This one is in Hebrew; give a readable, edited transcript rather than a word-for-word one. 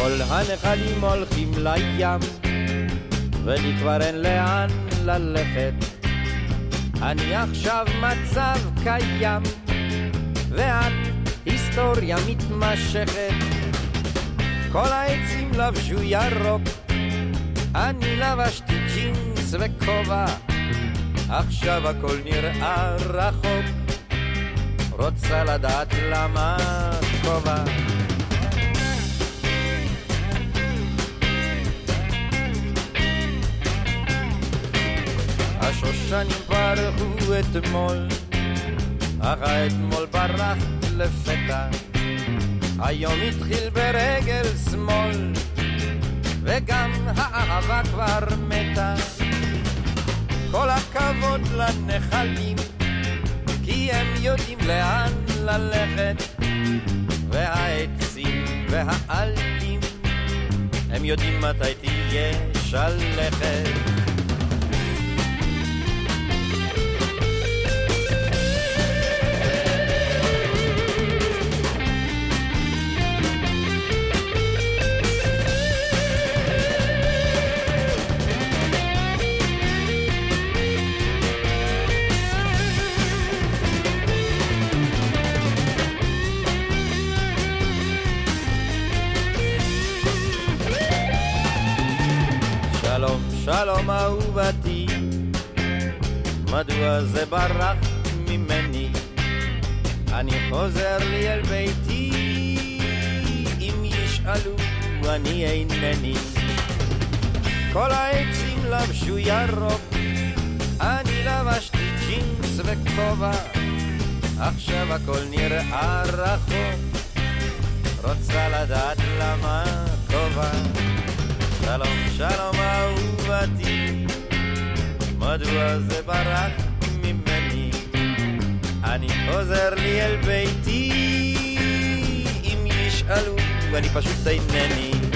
כל הנחלים הולכים לים, ולי כבר אין לאן ללכת. אני עכשיו מצב קיים, ואת היסטוריה מתמשכת. כל העצים לבשו ירוק, אני לבשתי ג'ינס וכובע. עכשיו הכל נראה רחוק, רוצה לדעת למה כובע. השושנים פרחו אתמול, אך האתמול ברח לפתע. היום התחיל ברגל שמאל, וגם האהבה כבר מתה. כל הכבוד לנחלים, כי הם יודעים לאן ללכת. והעצים והעלים, הם יודעים מתי תהיה שלכת. שלום אהובתי, מדוע זה ברח ממני? אני חוזר לי אל ביתי, אם ישאלו אני אינני. כל העצים לבשו ירוק, אני לבשתי ג'ינס וכובע. עכשיו הכל נראה רחוק, רוצה לדעת למה כובע. שלום שלום אהובתי, מדוע זה ברח ממני? אני חוזר לי אל ביתי, אם ישאלו אני פשוט אינני.